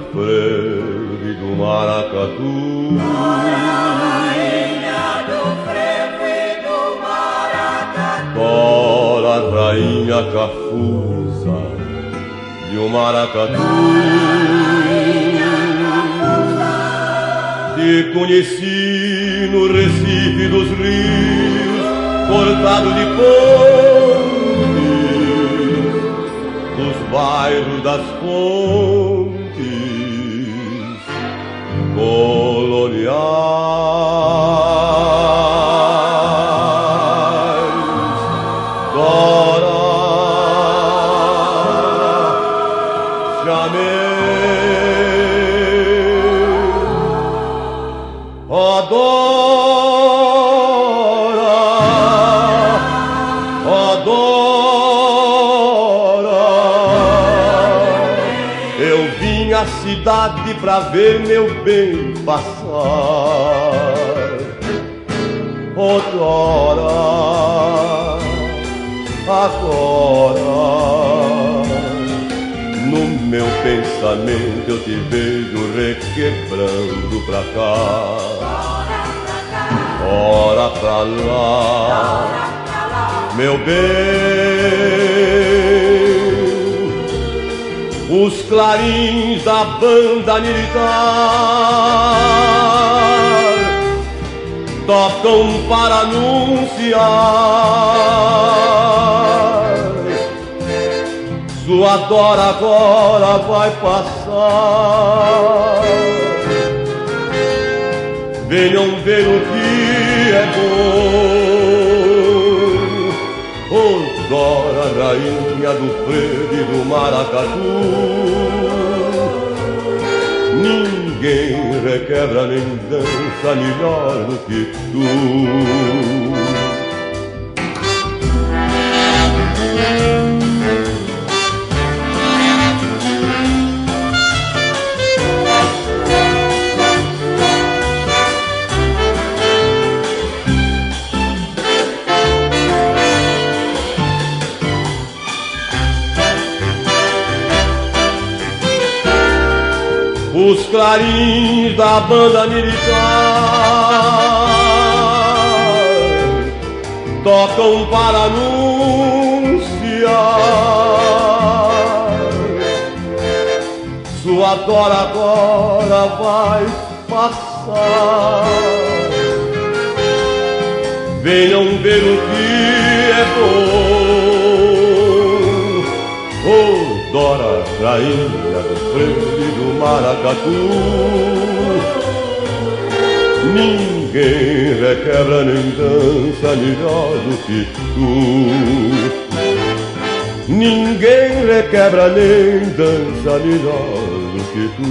frevo e do maracatu. Rainha do frevo e do maracatu. Dora, rainha cafusa e o maracatu. Te conheci no Recife dos rios, cortado de pontes, dos bairros das fontes coloniais. Dora, chamei. Ó Dora, ó Dora, eu vim à cidade pra ver meu bem passar. Ó Dora, agora no meu pensamento eu te vejo requebrando pra cá. Ora pra lá, meu bem, os clarins da banda militar tocam para anunciar. Sua Dora agora vai passar. Venham ver o que é bom. Oh, Dora, rainha do frevo e do maracatu. Ninguém requebra nem dança melhor do que tu. Os clarins da banda militar tocam para anunciar. Sua Dora agora vai passar. Venham ver o que é bom. Oh, Dora, rainha do frevo e do maracatu. Ninguém requebra nem dança melhor do que tu. Ninguém requebra nem dança melhor do que tu.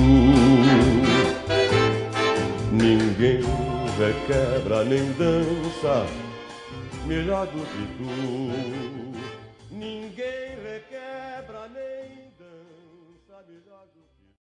Ninguém requebra nem dança melhor do que tu. Ninguém requebra nem